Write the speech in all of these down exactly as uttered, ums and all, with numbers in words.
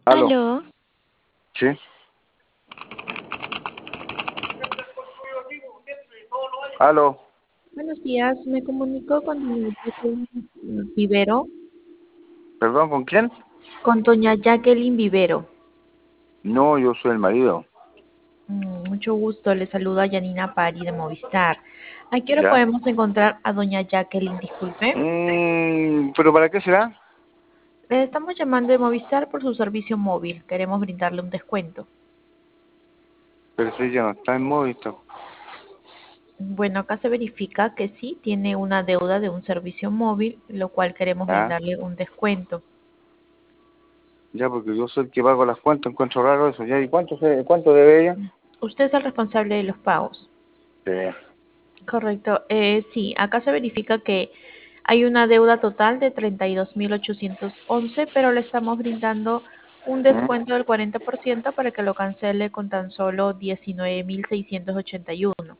Aló, Aló, sí, aló, buenos días. Me comunico con doña Jacqueline Vivero. perdón, ¿con quién? Con doña Jacqueline Vivero. No, yo soy el marido. Mm, mucho gusto. Le saluda Yanina Pari de Movistar. ¿A qué hora ¿Ya? podemos encontrar a doña Jacqueline? Disculpe. Mm, ¿pero para qué será? Le estamos llamando de Movistar por su servicio móvil. Queremos brindarle un descuento. Pero si ya no está en Movistar. Bueno, acá se verifica que sí tiene una deuda de un servicio móvil, lo cual queremos ¿Ya? brindarle un descuento. Ya, porque yo soy el que pago las cuentas, encuentro raro eso. ¿Ya? ¿Y cuánto, se, cuánto debe ella? Usted es el responsable de los pagos. Sí. Correcto. Eh, sí, acá se verifica que hay una deuda total de treinta y dos mil ochocientos once, pero le estamos brindando un ¿Mm? descuento del cuarenta por ciento para que lo cancele con tan solo diecinueve mil seiscientos ochenta y uno.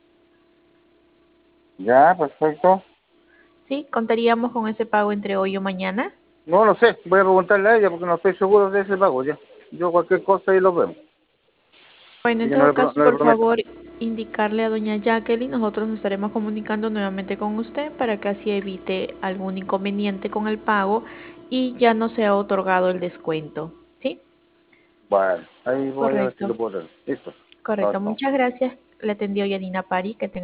Ya, perfecto. ¿Sí? ¿Contaríamos con ese pago entre hoy o mañana? No lo sé, voy a preguntarle a ella porque no estoy seguro de ese pago, ya. Yo cualquier cosa ahí lo vemos. Bueno, en Así que no todo le, pro- caso, no le por prometo. favor, indicarle a doña Jacqueline, nosotros nos estaremos comunicando nuevamente con usted para que así evite algún inconveniente con el pago y ya no sea otorgado el descuento. ¿Sí? Bueno, ahí voy a ver si Correcto. lo puedo hacer. Listo. Chao, Correcto, chao. muchas gracias. Le atendió Yanina Pari. Que tenga